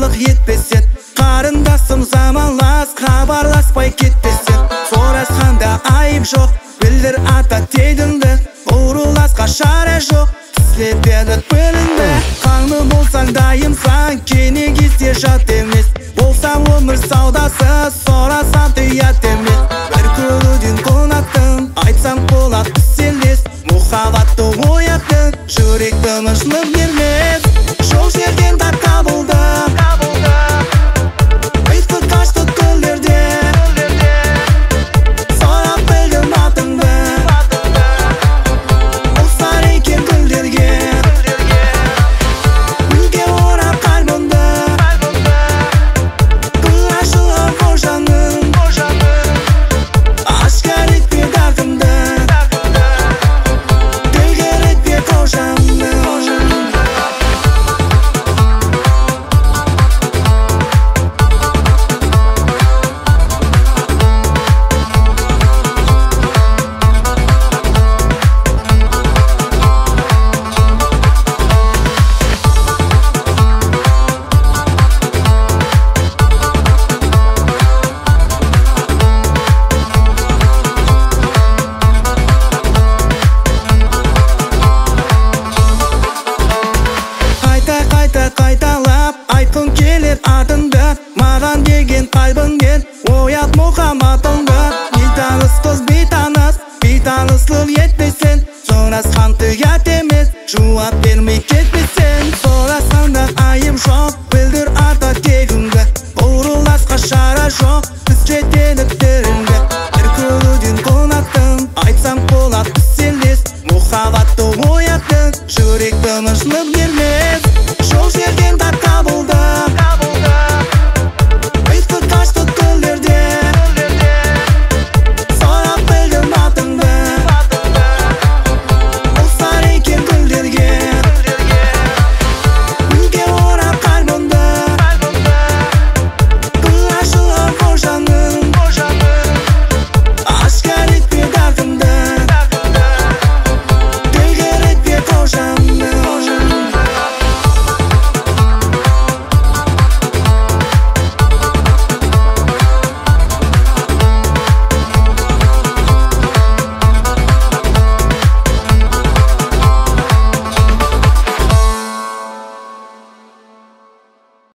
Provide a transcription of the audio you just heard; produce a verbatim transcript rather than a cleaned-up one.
Жаманшылық етпесет, қарындасым заманлас, хабарласпай кетпесет. Сорасқанда айып жоқ, білдір ата тегіңді, ұрыласқа шара жоқ, тіслепеді бөлінді. Қаңды болсаң дайымсаң, кенегізде жат емес. Болсаң өмір саудасы, сорасам тұят емес. Бір көруден қонақтың, айтсаң болады селес. Мұхабатты ояттың, жүрек тыныштық бермес. Жоқ жерден тап табылды, ұйқы қашты көлдерде. Сорап білдім атыңды, ұқсар екен гүлдерге. Гүлге орап қалбымды, гүл ашылған қожаның. Ашқар етпе дартымды, ділгер етпе қожамның. Қайталап айтқым келет атыңды, маған деген қалбыңмен оят мұхаматыңды. Бейтаныс қыз бейтаныс, бейтаныслық етпесен, сорасқан тұят емес. Жуап